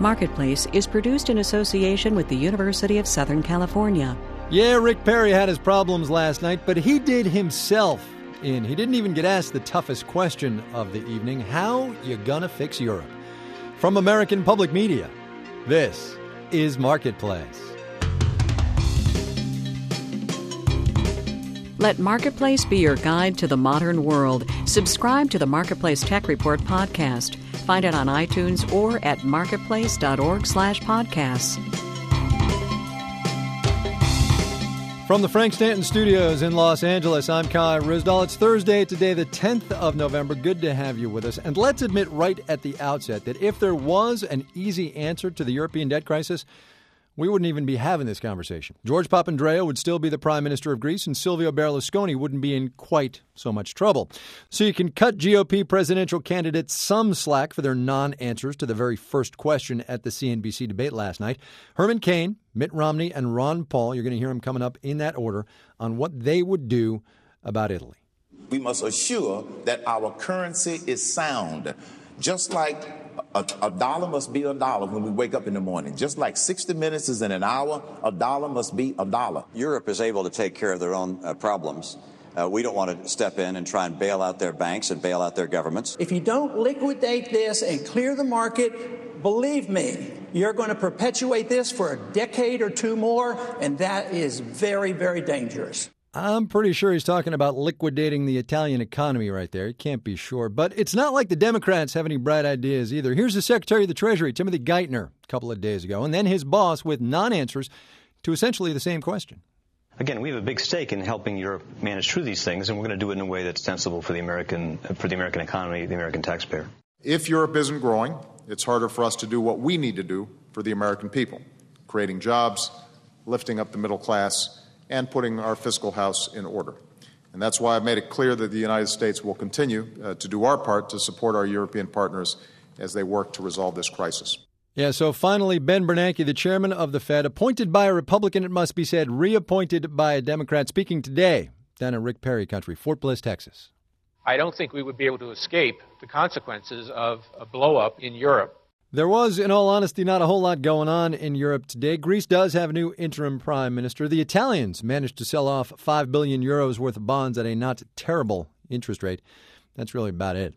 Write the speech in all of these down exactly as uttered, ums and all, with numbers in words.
Marketplace is produced in association with the University of Southern California. Yeah, Rick Perry had his problems last night, but he did himself in. He didn't even get asked the toughest question of the evening: how you gonna fix Europe? From American Public Media, this is Marketplace. Let Marketplace be your guide to the modern world. Subscribe to the Marketplace Tech Report podcast. Find it on iTunes or at marketplace.org slash podcasts. From the Frank Stanton Studios in Los Angeles, I'm Kai Ryssdal. It's Thursday, today the tenth of November. Good to have you with us. And let's admit right at the outset that if there was an easy answer to the European debt crisis, we wouldn't even be having this conversation. George Papandreou would still be the Prime Minister of Greece, and Silvio Berlusconi wouldn't be in quite so much trouble. So you can cut G O P presidential candidates some slack for their non-answers to the very first question at the C N B C debate last night. Herman Cain, Mitt Romney, and Ron Paul, you're going to hear them coming up in that order, on what they would do about Italy. We must assure that our currency is sound, just like A, a dollar must be a dollar when we wake up in the morning. Just like sixty minutes is in an hour, a dollar must be a dollar. Europe is able to take care of their own uh, problems. Uh, we don't want to step in and try and bail out their banks and bail out their governments. If you don't liquidate this and clear the market, believe me, you're going to perpetuate this for a decade or two more, and that is very, very dangerous. I'm pretty sure he's talking about liquidating the Italian economy right there. He can't be sure. But it's not like the Democrats have any bright ideas either. Here's the Secretary of the Treasury, Timothy Geithner, a couple of days ago, and then his boss with non-answers to essentially the same question. Again, we have a big stake in helping Europe manage through these things, and we're going to do it in a way that's sensible for the American for the American economy, the American taxpayer. If Europe isn't growing, it's harder for us to do what we need to do for the American people, creating jobs, lifting up the middle class, and putting our fiscal house in order. And that's why I've made it clear that the United States will continue uh, to do our part to support our European partners as they work to resolve this crisis. Yeah, so finally, Ben Bernanke, the chairman of the Fed, appointed by a Republican, it must be said, reappointed by a Democrat, speaking today down in Rick Perry country, Fort Bliss, Texas. I don't think we would be able to escape the consequences of a blow-up in Europe. There was, in all honesty, not a whole lot going on in Europe today. Greece does have a new interim prime minister. The Italians managed to sell off five billion euros worth of bonds at a not terrible interest rate. That's really about it.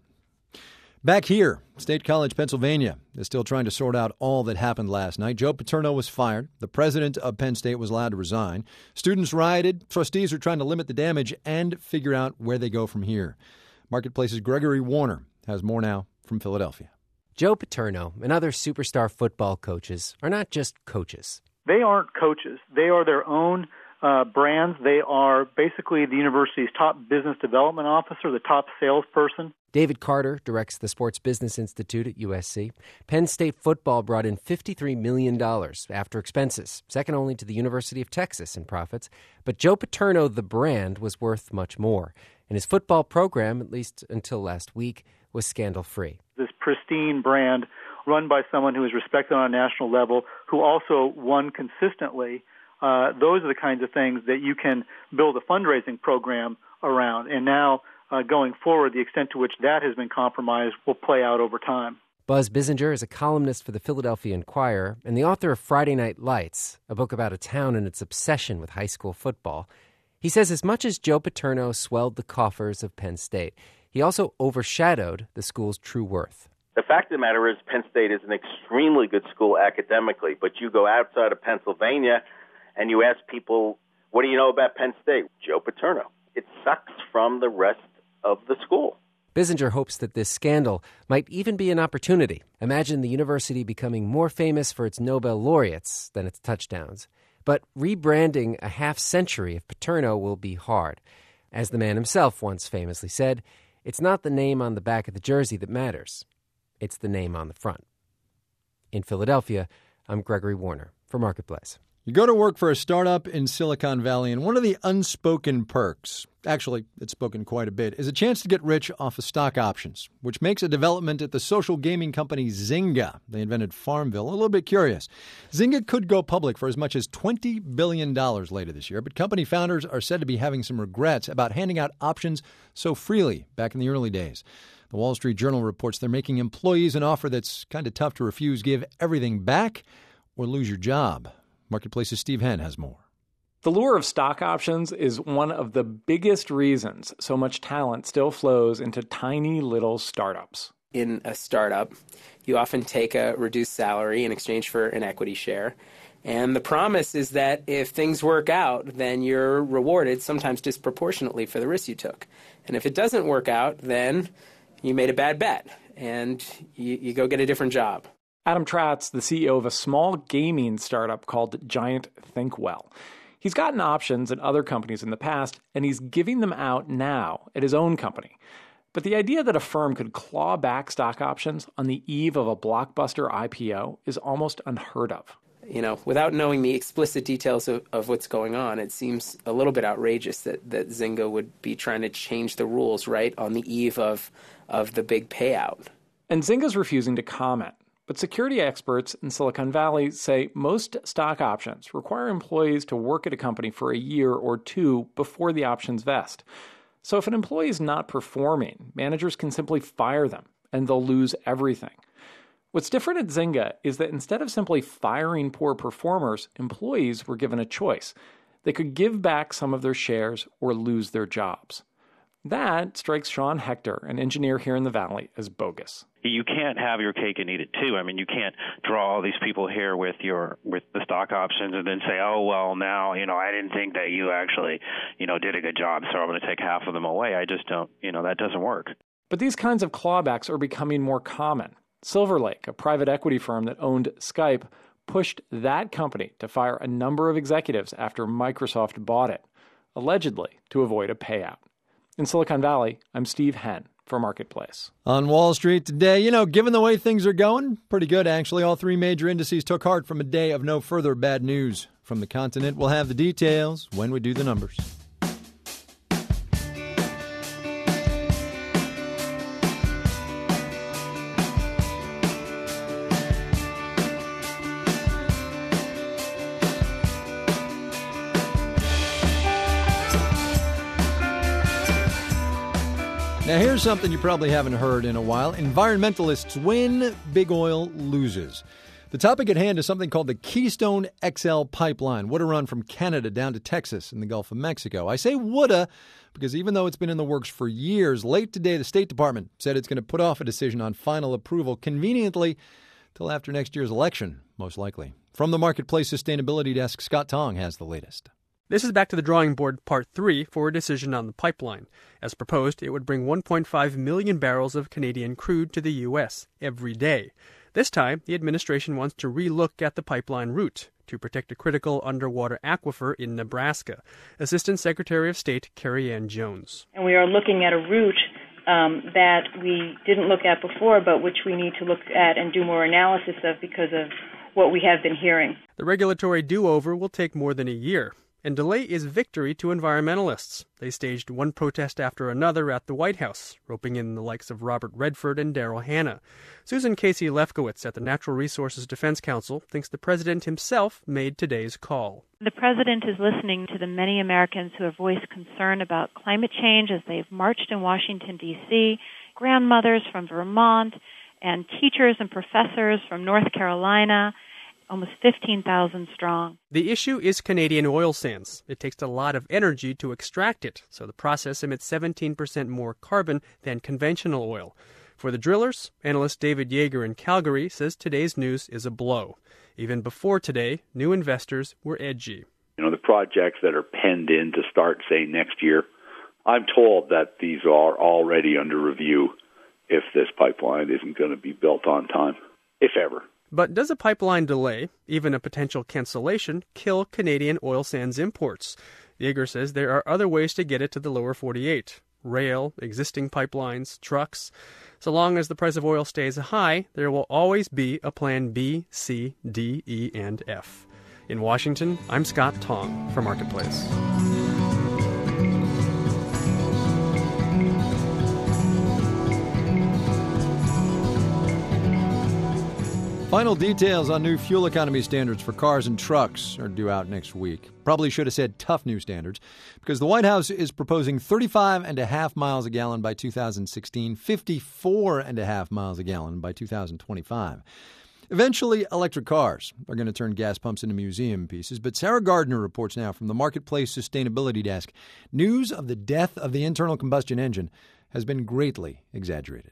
Back here, State College, Pennsylvania is still trying to sort out all that happened last night. Joe Paterno was fired. The president of Penn State was allowed to resign. Students rioted. Trustees are trying to limit the damage and figure out where they go from here. Marketplace's Gregory Warner has more now from Philadelphia. Joe Paterno and other superstar football coaches are not just coaches. They aren't coaches. They are their own uh, brands. They are basically the university's top business development officer, the top salesperson. David Carter directs the Sports Business Institute at U S C. Penn State football brought in fifty-three million dollars after expenses, second only to the University of Texas in profits. But Joe Paterno, the brand, was worth much more. And his football program, at least until last week, was scandal-free. This pristine brand run by someone who is respected on a national level, who also won consistently, uh, those are the kinds of things that you can build a fundraising program around. And now, uh, going forward, the extent to which that has been compromised will play out over time. Buzz Bissinger is a columnist for the Philadelphia Inquirer and the author of Friday Night Lights, a book about a town and its obsession with high school football. He says as much as Joe Paterno swelled the coffers of Penn State, he also overshadowed the school's true worth. The fact of the matter is Penn State is an extremely good school academically, but you go outside of Pennsylvania and you ask people, what do you know about Penn State? Joe Paterno. It sucks from the rest of the school. Bissinger hopes that this scandal might even be an opportunity. Imagine the university becoming more famous for its Nobel laureates than its touchdowns. But rebranding a half-century of Paterno will be hard. As the man himself once famously said, it's not the name on the back of the jersey that matters. It's the name on the front. In Philadelphia, I'm Gregory Warner for Marketplace. You go to work for a startup in Silicon Valley, and one of the unspoken perks, actually it's spoken quite a bit, is a chance to get rich off of stock options, which makes a development at the social gaming company Zynga, they invented Farmville, a little bit curious. Zynga could go public for as much as twenty billion dollars later this year, but company founders are said to be having some regrets about handing out options so freely back in the early days. The Wall Street Journal reports they're making employees an offer that's kind of tough to refuse. Give everything back or lose your job. Marketplace's Steve Henn has more. The lure of stock options is one of the biggest reasons so much talent still flows into tiny little startups. In a startup, you often take a reduced salary in exchange for an equity share. And the promise is that if things work out, then you're rewarded sometimes disproportionately for the risk you took. And if it doesn't work out, then you made a bad bet and you, you go get a different job. Adam Tratz, the C E O of a small gaming startup called Giant Thinkwell. He's gotten options at other companies in the past, and he's giving them out now at his own company. But the idea that a firm could claw back stock options on the eve of a blockbuster I P O is almost unheard of. You know, without knowing the explicit details of, of what's going on, it seems a little bit outrageous that, that Zynga would be trying to change the rules, right, on the eve of, of the big payout. And Zynga's refusing to comment. But security experts in Silicon Valley say most stock options require employees to work at a company for a year or two before the options vest. So if an employee is not performing, managers can simply fire them, and they'll lose everything. What's different at Zynga is that instead of simply firing poor performers, employees were given a choice. They could give back some of their shares or lose their jobs. That strikes Sean Hector, an engineer here in the Valley, as bogus. You can't have your cake and eat it too. I mean, you can't draw all these people here with your with the stock options and then say, oh, well, now, you know, I didn't think that you actually, you know, did a good job, so I'm going to take half of them away. I just don't, you know, that doesn't work. But these kinds of clawbacks are becoming more common. Silver Lake, a private equity firm that owned Skype, pushed that company to fire a number of executives after Microsoft bought it, allegedly to avoid a payout. In Silicon Valley, I'm Steve Henn for Marketplace. On Wall Street today, you know, given the way things are going, pretty good, actually. All three major indices took heart from a day of no further bad news from the continent. We'll have the details when we do the numbers. Now, here's something you probably haven't heard in a while. Environmentalists win, big oil loses. The topic at hand is something called the Keystone X L pipeline, woulda run from Canada down to Texas in the Gulf of Mexico. I say woulda because even though it's been in the works for years, late today the State Department said it's going to put off a decision on final approval conveniently till after next year's election, most likely. From the Marketplace Sustainability Desk, Scott Tong has the latest. This is back to the drawing board part three for a decision on the pipeline. As proposed, it would bring one point five million barrels of Canadian crude to the U S every day. This time, the administration wants to relook at the pipeline route to protect a critical underwater aquifer in Nebraska. Assistant Secretary of State Carrie Ann Jones. And we are looking at a route um, that we didn't look at before, but which we need to look at and do more analysis of because of what we have been hearing. The regulatory do-over will take more than a year. And delay is victory to environmentalists. They staged one protest after another at the White House, roping in the likes of Robert Redford and Daryl Hannah. Susan Casey Lefkowitz at the Natural Resources Defense Council thinks the president himself made today's call. The president is listening to the many Americans who have voiced concern about climate change as they've marched in Washington, D C, grandmothers from Vermont, and teachers and professors from North Carolina, almost fifteen thousand strong. The issue is Canadian oil sands. It takes a lot of energy to extract it, so the process emits seventeen percent more carbon than conventional oil. For the drillers, analyst David Yeager in Calgary says today's news is a blow. Even before today, new investors were edgy. You know, the projects that are penned in to start, say, next year, I'm told that these are already under review if this pipeline isn't going to be built on time, if ever. But does a pipeline delay, even a potential cancellation, kill Canadian oil sands imports? Yeager says there are other ways to get it to the lower forty-eight. Rail, existing pipelines, trucks. So long as the price of oil stays high, there will always be a plan B, C, D, E, and F. In Washington, I'm Scott Tong for Marketplace. Final details on new fuel economy standards for cars and trucks are due out next week. Probably should have said tough new standards, because the White House is proposing thirty-five and a half miles a gallon by two thousand sixteen, fifty-four and a half miles a gallon by two thousand twenty-five. Eventually, electric cars are going to turn gas pumps into museum pieces. But Sarah Gardner reports now from the Marketplace Sustainability Desk. News of the death of the internal combustion engine has been greatly exaggerated.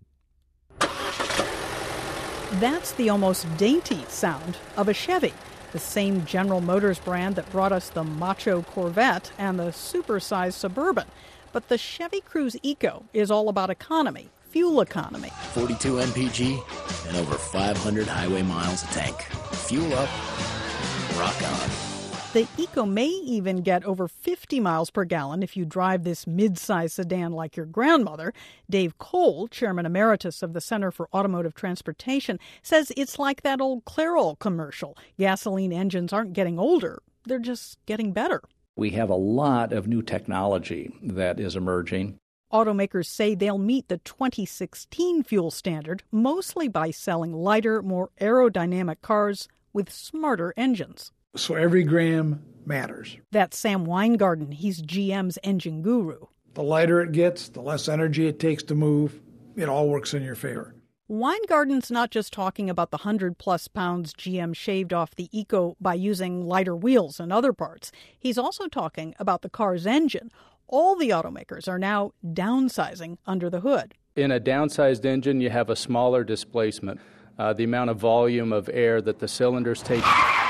That's the almost dainty sound of a Chevy, the same General Motors brand that brought us the macho Corvette and the supersized Suburban. But the Chevy Cruze Eco is all about economy, fuel economy. forty-two M P G and over five hundred highway miles a tank. Fuel up, rock on. The Eco may even get over fifty miles per gallon if you drive this mid-size sedan like your grandmother. Dave Cole, chairman emeritus of the Center for Automotive Transportation, says it's like that old Clairol commercial. Gasoline engines aren't getting older, they're just getting better. We have a lot of new technology that is emerging. Automakers say they'll meet the twenty sixteen fuel standard mostly by selling lighter, more aerodynamic cars with smarter engines. So every gram matters. That's Sam Weingarten. He's G M's engine guru. The lighter it gets, the less energy it takes to move. It all works in your favor. Weingarten's not just talking about the one hundred plus pounds G M shaved off the Eco by using lighter wheels and other parts. He's also talking about the car's engine. All the automakers are now downsizing under the hood. In a downsized engine, you have a smaller displacement. Uh, the amount of volume of air that the cylinders take.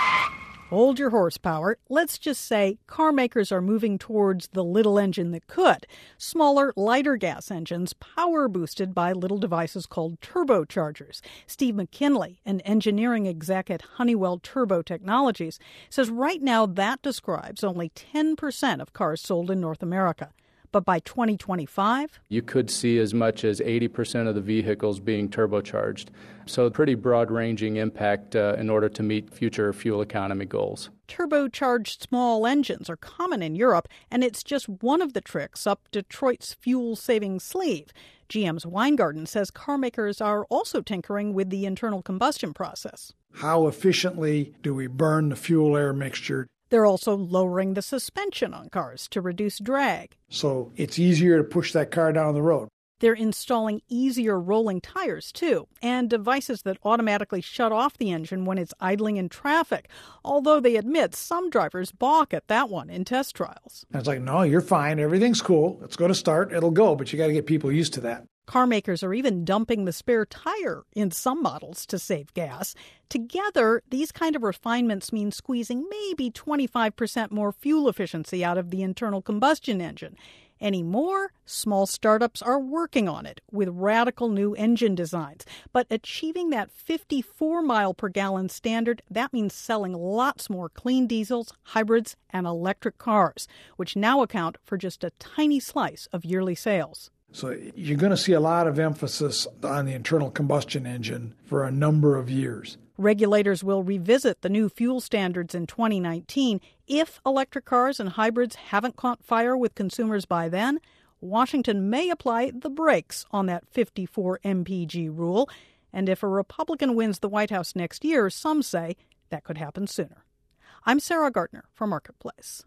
Hold your horsepower. Let's just say car makers are moving towards the little engine that could. Smaller, lighter gas engines, power boosted by little devices called turbochargers. Steve McKinley, an engineering exec at Honeywell Turbo Technologies, says right now that describes only ten percent of cars sold in North America. But by twenty twenty-five, you could see as much as eighty percent of the vehicles being turbocharged. So pretty broad-ranging impact uh, in order to meet future fuel economy goals. Turbocharged small engines are common in Europe, and it's just one of the tricks up Detroit's fuel-saving sleeve. G M's Weingarten says car makers are also tinkering with the internal combustion process. How efficiently do we burn the fuel-air mixture? They're also lowering the suspension on cars to reduce drag. So it's easier to push that car down the road. They're installing easier rolling tires, too, and devices that automatically shut off the engine when it's idling in traffic, although they admit some drivers balk at that one in test trials. And it's like, no, you're fine. Everything's cool. It's going to start. It'll go, but you got to get people used to that. Car makers are even dumping the spare tire in some models to save gas. Together, these kind of refinements mean squeezing maybe twenty-five percent more fuel efficiency out of the internal combustion engine. Any more? Small startups are working on it with radical new engine designs. But achieving that fifty-four mile per gallon standard, that means selling lots more clean diesels, hybrids, and electric cars, which now account for just a tiny slice of yearly sales. So you're going to see a lot of emphasis on the internal combustion engine for a number of years. Regulators will revisit the new fuel standards in twenty nineteen. If electric cars and hybrids haven't caught fire with consumers by then, Washington may apply the brakes on that fifty-four M P G rule. And if a Republican wins the White House next year, some say that could happen sooner. I'm Sarah Gardner for Marketplace.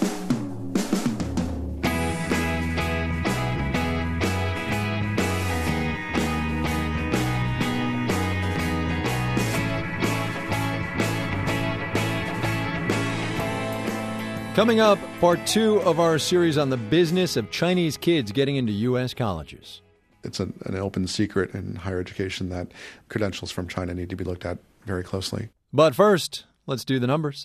Coming up, part two of our series on the business of Chinese kids getting into U S colleges. It's an, an open secret in higher education that credentials from China need to be looked at very closely. But first, let's do the numbers.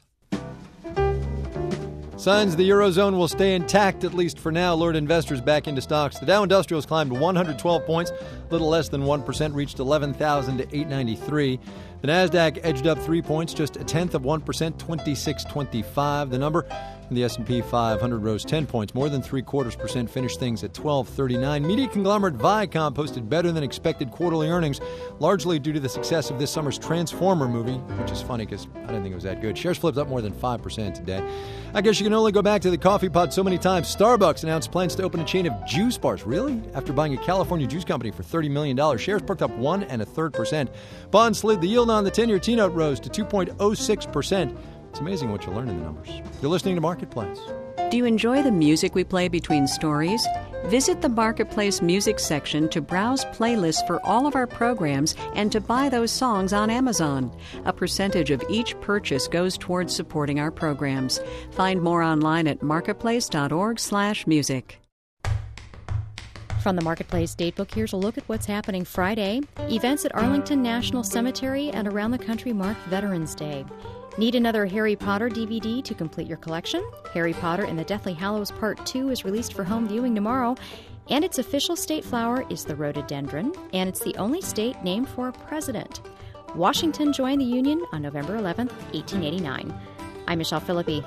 Signs the Eurozone will stay intact, at least for now, lured investors back into stocks. The Dow Industrials climbed one hundred twelve points, a little less than one percent, reached eleven thousand eight hundred ninety-three. The Nasdaq edged up three points, just a tenth of one percent, twenty-six twenty-five. The number And the S and P five hundred rose ten points, more than three quarters percent, finished things at twelve thirty-nine. Media conglomerate Viacom posted better than expected quarterly earnings, largely due to the success of this summer's Transformer movie, which is funny because I didn't think it was that good. Shares flipped up more than five percent today. I guess you can only go back to the coffee pot so many times. Starbucks announced plans to open a chain of juice bars. Really? After buying a California juice company for thirty million dollars, shares perked up one and a third percent. Bonds slid. The yield on the ten-year T-note rose to two point oh six percent. It's amazing what you learn in the numbers. You're listening to Marketplace. Do you enjoy the music we play between stories? Visit the Marketplace music section to browse playlists for all of our programs and to buy those songs on Amazon. A percentage of each purchase goes towards supporting our programs. Find more online at marketplace.org slash music. From the Marketplace Datebook, here's a look at what's happening Friday. Events at Arlington National Cemetery and around the country mark Veterans Day. Need another Harry Potter D V D to complete your collection? Harry Potter and the Deathly Hallows Part two is released for home viewing tomorrow, and its official state flower is the rhododendron, and it's the only state named for a president. Washington joined the Union on November eleventh, eighteen eighty-nine. I'm Michelle Philippi.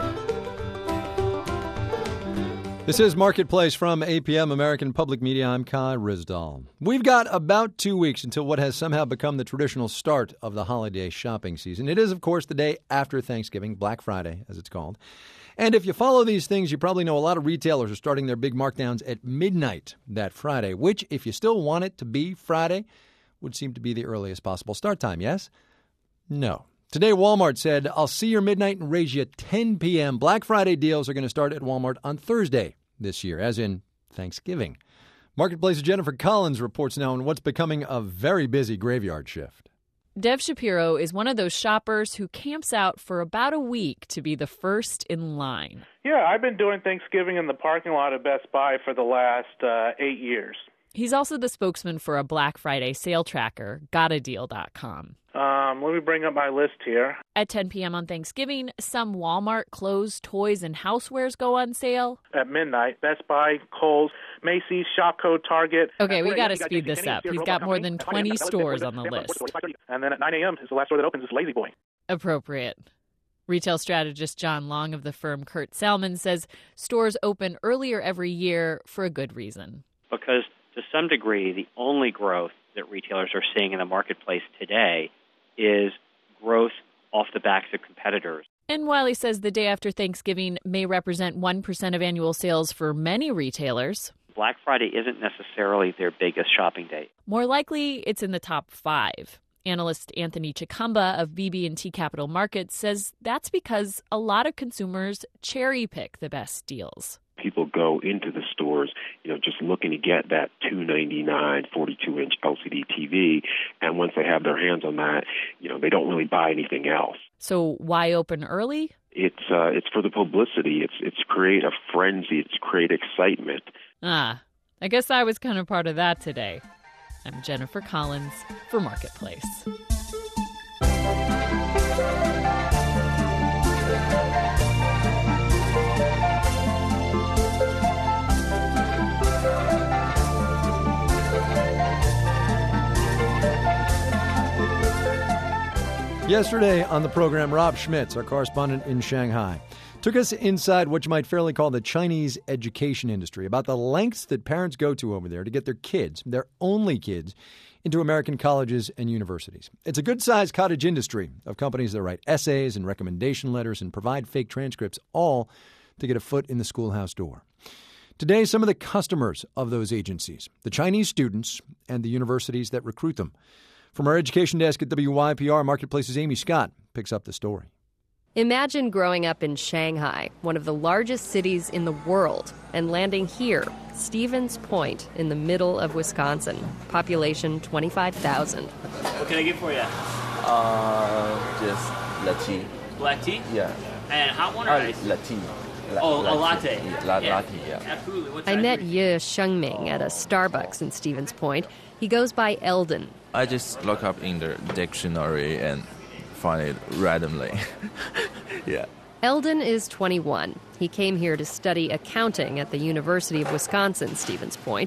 This is Marketplace from A P M American Public Media. I'm Kai Ryssdal. We've got about two weeks until what has somehow become the traditional start of the holiday shopping season. It is, of course, the day after Thanksgiving, Black Friday, as it's called. And if you follow these things, you probably know a lot of retailers are starting their big markdowns at midnight that Friday, which, if you still want it to be Friday, would seem to be the earliest possible start time, yes? No. Today, Walmart said, I'll see your midnight and raise you ten p.m. Black Friday deals are going to start at Walmart on Thursday this year, as in Thanksgiving. Marketplace's Jennifer Collins reports now on what's becoming a very busy graveyard shift. Dev Shapiro is one of those shoppers who camps out for about a week to be the first in line. Yeah, I've been doing Thanksgiving in the parking lot of Best Buy for the last uh, eight years. He's also the spokesman for a Black Friday sale tracker, got a deal dot com. Um, let me bring up my list here. At ten p.m. on Thanksgiving, some Walmart clothes, toys, and housewares go on sale. At midnight, Best Buy, Kohl's, Macy's, Shopko, Target. Okay, we got to speed this up. He's got more than twenty stores on the list. And then at nine a.m. is the last store that opens, is Lazy Boy. Appropriate. Retail strategist John Long of the firm Kurt Salmon says stores open earlier every year for a good reason. Because to some degree, the only growth that retailers are seeing in the marketplace today is growth off the backs of competitors. And while he says the day after Thanksgiving may represent one percent of annual sales for many retailers, Black Friday isn't necessarily their biggest shopping day. More likely, it's in the top five. Analyst Anthony Chikamba of B B and T Capital Markets says that's because a lot of consumers cherry-pick the best deals. People go into the stores, you know, just looking to get that two ninety-nine forty-two inch L C D T V, and once they have their hands on that, you know, they don't really buy anything else. So why open early? It's uh, it's for the publicity. It's it's create a frenzy. It's create excitement. Ah, I guess I was kind of part of that today. I'm Jennifer Collins for Marketplace. Yesterday on the program, Rob Schmitz, our correspondent in Shanghai, took us inside what you might fairly call the Chinese education industry, about the lengths that parents go to over there to get their kids, their only kids, into American colleges and universities. It's a good-sized cottage industry of companies that write essays and recommendation letters and provide fake transcripts, all to get a foot in the schoolhouse door. Today, some of the customers of those agencies, the Chinese students and the universities that recruit them. From our education desk at W Y P R, Marketplace's Amy Scott picks up the story. Imagine growing up in Shanghai, one of the largest cities in the world, and landing here, Stevens Point, in the middle of Wisconsin. Population twenty-five thousand. What can I get for you? Uh, just latte. Black tea? Yeah. And hot one or uh, ice? Latte. La- oh, latte. a latte. Yeah, la- yeah. latte, yeah. Absolutely. What's I that met drink? Ye Shengming at a Starbucks in Stevens Point. He goes by Eldon. I just look up in the dictionary and find it randomly. Yeah. Eldon is twenty-one. He came here to study accounting at the University of Wisconsin, Stevens Point.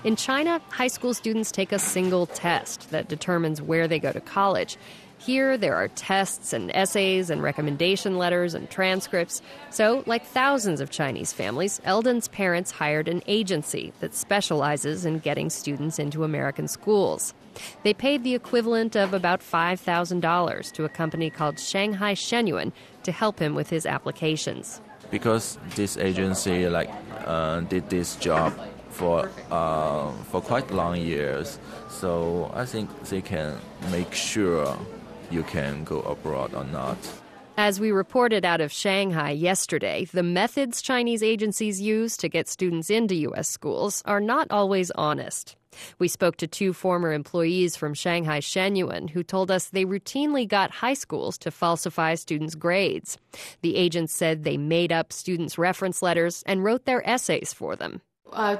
In China, high school students take a single test that determines where they go to college. Here, there are tests and essays and recommendation letters and transcripts. So, like thousands of Chinese families, Eldon's parents hired an agency that specializes in getting students into American schools. They paid the equivalent of about five thousand dollars to a company called Shanghai Shenyuan to help him with his applications. Because this agency like uh, did this job for uh, for quite long years, so I think they can make sure you can go abroad or not. As we reported out of Shanghai yesterday, the methods Chinese agencies use to get students into U S schools are not always honest. We spoke to two former employees from Shanghai Shenyuan who told us they routinely got high schools to falsify students' grades. The agents said they made up students' reference letters and wrote their essays for them. I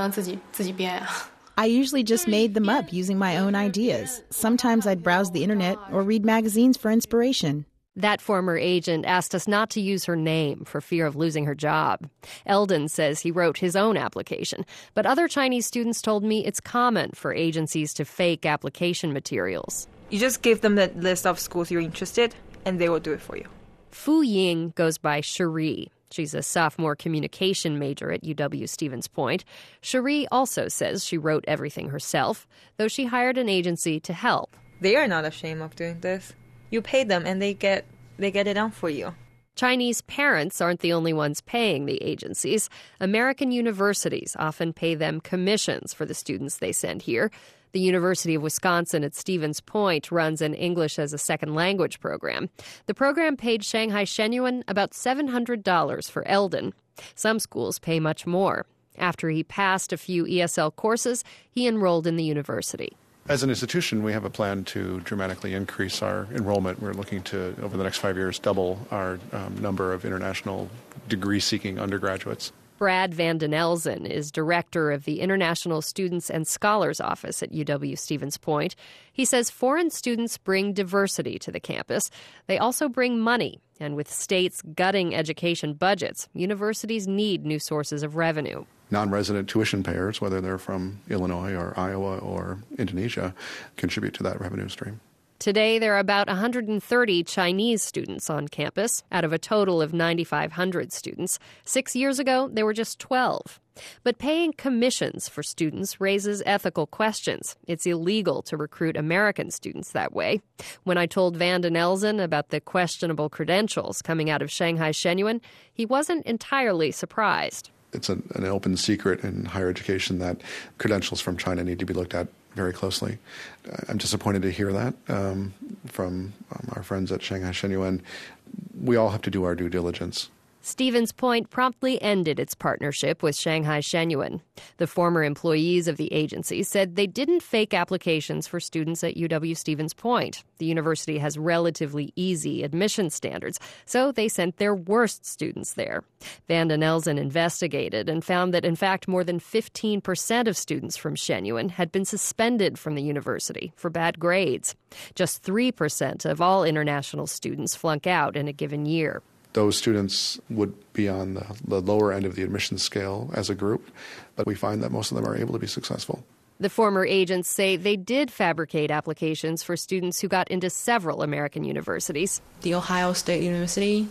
usually just made them up using my own ideas. Sometimes I'd browse the internet or read magazines for inspiration. That former agent asked us not to use her name for fear of losing her job. Eldon says he wrote his own application, but other Chinese students told me it's common for agencies to fake application materials. You just give them the list of schools you're interested, and they will do it for you. Fu Ying goes by Cherie. She's a sophomore communication major at U W Stevens Point. Cherie also says she wrote everything herself, though she hired an agency to help. They are not ashamed of doing this. You pay them and they get they get it done for you. Chinese parents aren't the only ones paying the agencies. American universities often pay them commissions for the students they send here. The University of Wisconsin at Stevens Point runs an English as a second language program. The program paid Shanghai Shenyuan about seven hundred dollars for Eldon. Some schools pay much more. After he passed a few E S L courses, he enrolled in the university. As an institution, we have a plan to dramatically increase our enrollment. We're looking to, over the next five years, double our um, number of international degree-seeking undergraduates. Brad Van den Elzen is director of the International Students and Scholars Office at U W Stevens Point. He says foreign students bring diversity to the campus. They also bring money. And with states gutting education budgets, universities need new sources of revenue. Non-resident tuition payers, whether they're from Illinois or Iowa or Indonesia, contribute to that revenue stream. Today, there are about one hundred thirty Chinese students on campus out of a total of nine thousand five hundred students. Six years ago, there were just twelve. But paying commissions for students raises ethical questions. It's illegal to recruit American students that way. When I told Van den Elzen about the questionable credentials coming out of Shanghai Shenyuan, he wasn't entirely surprised. It's an, an open secret in higher education that credentials from China need to be looked at very closely. I'm disappointed to hear that um, from um, our friends at Shanghai Shenyuan. We all have to do our due diligence. Stevens Point promptly ended its partnership with Shanghai Shenyuan. The former employees of the agency said they didn't fake applications for students at U W Stevens Point. The university has relatively easy admission standards, so they sent their worst students there. Van den Elzen investigated and found that, in fact, more than fifteen percent of students from Shenyuan had been suspended from the university for bad grades. Just three percent of all international students flunk out in a given year. Those students would be on the, the lower end of the admissions scale as a group, but we find that most of them are able to be successful. The former agents say they did fabricate applications for students who got into several American universities. The Ohio State University,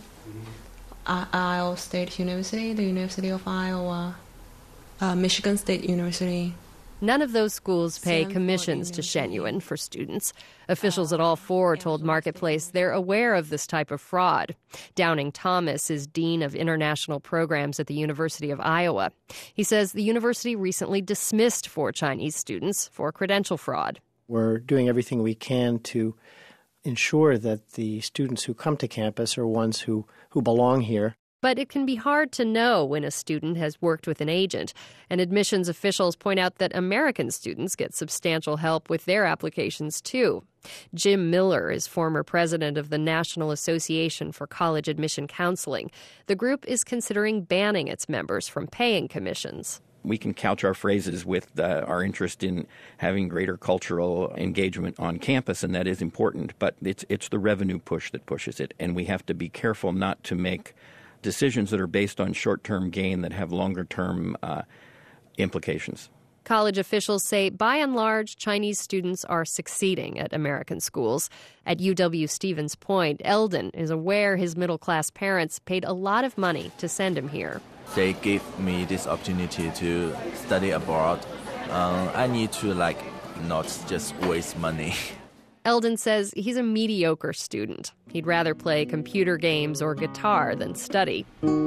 uh, Iowa State University, the University of Iowa, uh, Michigan State University. None of those schools pay commissions to Shenyuan for students. Officials at all four told Marketplace they're aware of this type of fraud. Downing Thomas is Dean of International Programs at the University of Iowa. He says the university recently dismissed four Chinese students for credential fraud. We're doing everything we can to ensure that the students who come to campus are ones who, who belong here. But it can be hard to know when a student has worked with an agent. And admissions officials point out that American students get substantial help with their applications, too. Jim Miller is former president of the National Association for College Admission Counseling. The group is considering banning its members from paying commissions. We can couch our phrases with uh, our interest in having greater cultural engagement on campus, and that is important. But it's it's the revenue push that pushes it, and we have to be careful not to make decisions that are based on short-term gain that have longer-term uh, implications. College officials say, by and large, Chinese students are succeeding at American schools. At U W-Stevens Point, Eldon is aware his middle-class parents paid a lot of money to send him here. They gave me this opportunity to study abroad. Um, I need to, like, not just waste money. Eldon says he's a mediocre student. He'd rather play computer games or guitar than study.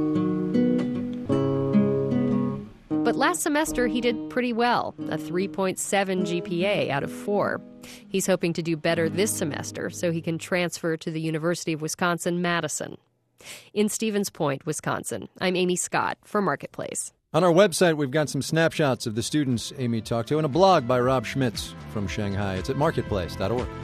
But last semester, he did pretty well, a three point seven G P A out of four. He's hoping to do better this semester so he can transfer to the University of Wisconsin-Madison. In Stevens Point, Wisconsin, I'm Amy Scott for Marketplace. On our website, we've got some snapshots of the students Amy talked to and a blog by Rob Schmitz from Shanghai. It's at marketplace dot org.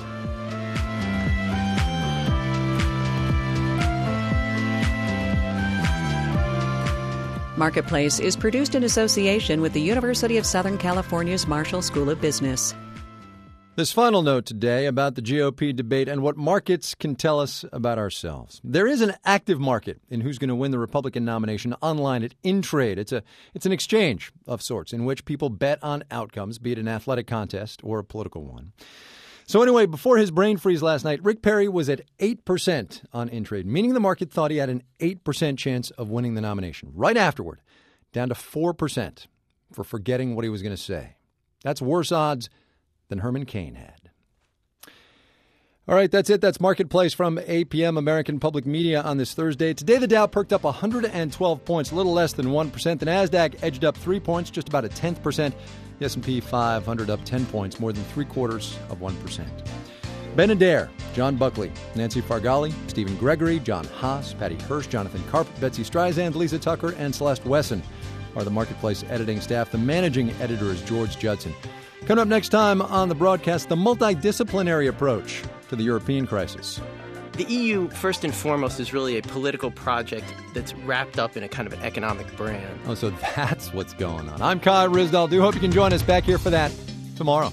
Marketplace is produced in association with the University of Southern California's Marshall School of Business. This final note today about the G O P debate and what markets can tell us about ourselves. There is an active market in who's going to win the Republican nomination online at InTrade. It's a it's an exchange of sorts in which people bet on outcomes, be it an athletic contest or a political one. So anyway, before his brain freeze last night, Rick Perry was at eight percent on InTrade, meaning the market thought he had an eight percent chance of winning the nomination. Right afterward, down to four percent for forgetting what he was going to say. That's worse odds than Herman Cain had. All right, that's it. That's Marketplace from A P M, American Public Media, on this Thursday. Today, the Dow perked up one hundred twelve points, a little less than one percent. The NASDAQ edged up three points, just about a tenth percent. The S and P five hundred up ten points, more than three-quarters of one percent. Ben Adair, John Buckley, Nancy Fargali, Stephen Gregory, John Haas, Patty Hirsch, Jonathan Karp, Betsy Streisand, Lisa Tucker, and Celeste Wesson are the Marketplace editing staff. The managing editor is George Judson. Coming up next time on the broadcast, the multidisciplinary approach to the European crisis. The E U, first and foremost, is really a political project that's wrapped up in a kind of an economic brand. Oh, so that's what's going on. I'm Kai Ryssdal. Do hope you can join us back here for that tomorrow.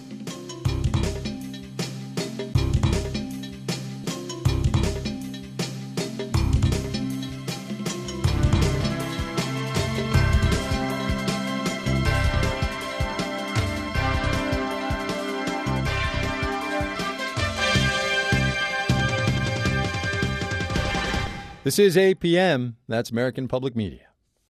This is A P M. That's American Public Media.